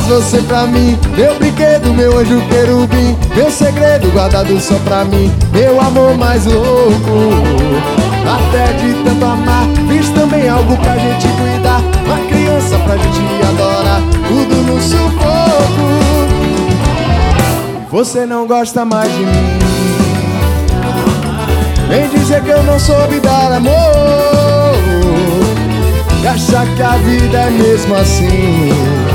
você pra mim, meu brinquedo, meu anjo querubim, meu segredo guardado só pra mim, meu amor mais louco. Até de tanto amar, fiz também algo pra gente cuidar, uma criança pra gente adorar, tudo no sufoco. Você não gosta mais de mim, vem dizer que eu não soube dar amor, e achar que a vida é mesmo assim.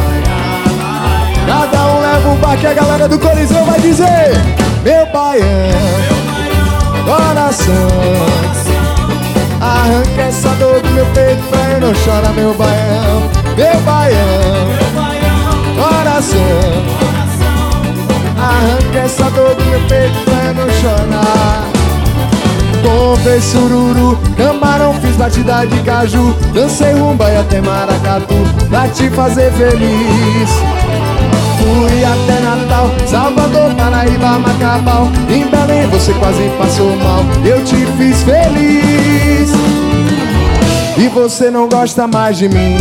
Cada um leva um bar que a galera do Coliseu vai dizer: meu baião, coração, arranca essa dor do meu peito pra eu não chorar, meu baião. Meu baião, coração, arranca essa dor do meu peito pra eu não chorar. Comprei sururu, camarão, fiz batida de caju, dancei rumba e até maracatu pra te fazer feliz. Fui até Natal, Salvador, Paraíba, Macabau, em Belém você quase passou mal, eu te fiz feliz. E você não gosta mais de mim,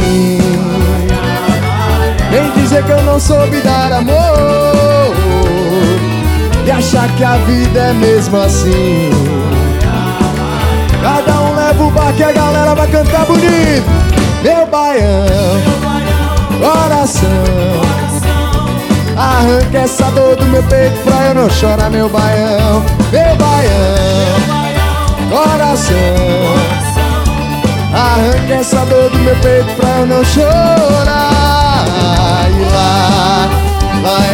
vem dizer que eu não soube dar amor, e achar que a vida é mesmo assim. Cada um leva o bar que a galera vai cantar bonito. Meu baião, coração, arranca essa dor do meu peito pra eu não chorar, meu baião. Meu baião, coração, arranca essa dor do meu peito pra eu não chorar. E lá, lá